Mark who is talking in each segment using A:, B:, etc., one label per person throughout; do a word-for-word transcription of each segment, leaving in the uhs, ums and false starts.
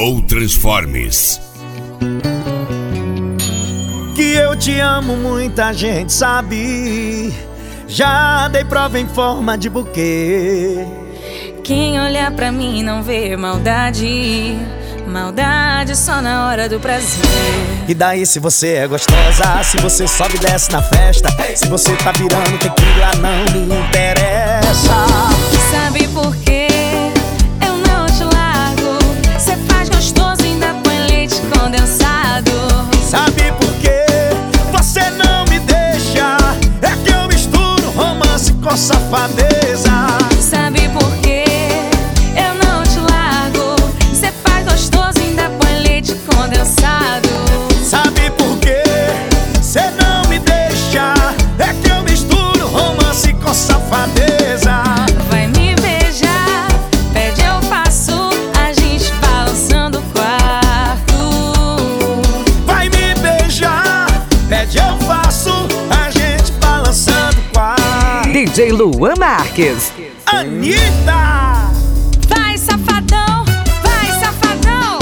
A: Go Transformes.
B: Que eu te amo, muita gente sabe. Já dei prova em forma de buquê.
C: Quem olhar pra mim não vê maldade. Maldade só na hora do prazer.
B: E daí se você é gostosa, se você sobe e desce na festa, se você tá virando tequila, não me interessa.
C: Sabe por quê? Eu não te largo. Cê faz gostoso e ainda põe leite condensado.
B: Sabe por quê? Você não me deixa. É que eu misturo romance com safadeza.
C: Sabe por quê? Eu não te largo. Cê faz gostoso e ainda põe leite condensado.
B: Sabe por quê? Cê não me deixa. É que eu misturo romance com safadeza.
C: Vai me beijar, pede eu faço, a gente balançando o quarto.
B: Vai me beijar, pede eu faço, a gente balançando o quarto.
D: D J Luan Marques.
B: Anitta!
C: Vai safadão, vai safadão.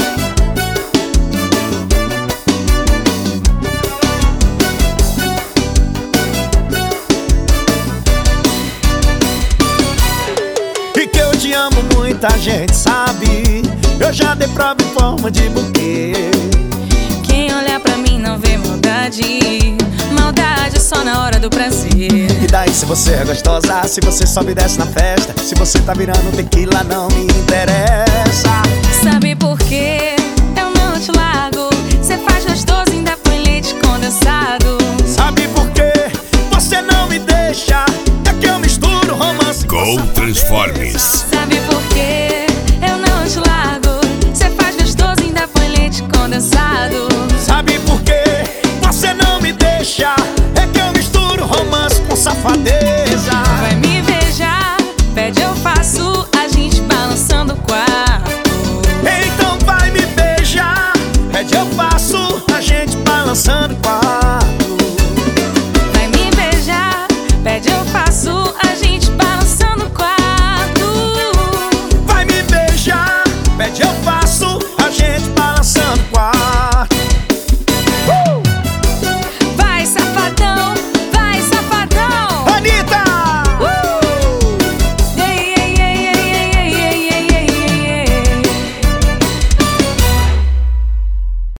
B: E que eu te amo, muita gente sabe. Eu já dei prova em forma de buquê.
C: Quem olhar pra mim não vê maldade. Maldade só na hora do prazer.
B: E daí se você é gostosa, se você sobe e desce na festa, se você tá virando tequila, não me interessa.
C: Sabe por quê? Eu não te largo. Cê faz gostoso e ainda põe leite condensado.
B: Sabe por quê? Você não me deixa. É que eu misturo romance com
A: Go Transformes.
C: Sabe por quê? Eu não te largo. Cê faz gostoso e ainda põe leite condensado.
B: Sabe por quê? Você não me deixa. É que eu misturo romance com safadeza.
C: Vai me beijar, pede eu faço, a gente balançando o quarto.
B: Então vai me beijar, pede eu faço, a gente balançando o quarto.